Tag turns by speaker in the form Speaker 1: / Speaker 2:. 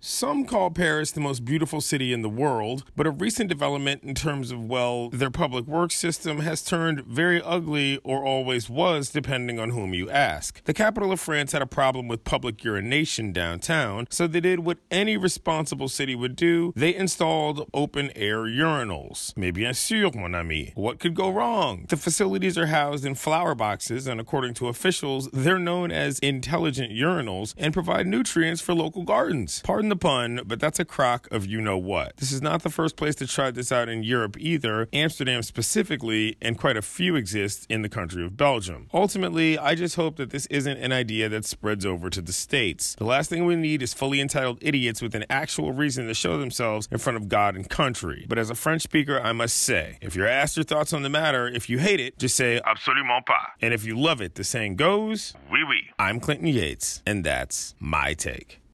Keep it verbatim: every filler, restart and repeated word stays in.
Speaker 1: Some call Paris the most beautiful city in the world, but a recent development in terms of, well, their public works system has turned very ugly, or always was, depending on whom you ask. The capital of France had a problem with public urination downtown, so they did what any responsible city would do. They installed open-air urinals. Mais bien sûr, mon ami. What could go wrong? The facilities are housed in flower boxes, and according to officials, they're known as intelligent urinals and provide nutrients for local gardens. Pardon the pun, but that's a crock of you-know-what. This is not the first place to try this out in Europe either, Amsterdam specifically, and quite a few exist in the country of Belgium. Ultimately, I just hope that this isn't an idea that spreads over to the States. The last thing we need is fully entitled idiots with an actual reason to show themselves in front of God and country. But as a French speaker, I must say, if you're asked your thoughts on the matter, if you hate it, just say absolument pas. And if you love it, the saying goes, oui oui. I'm Clinton Yates, and that's my take.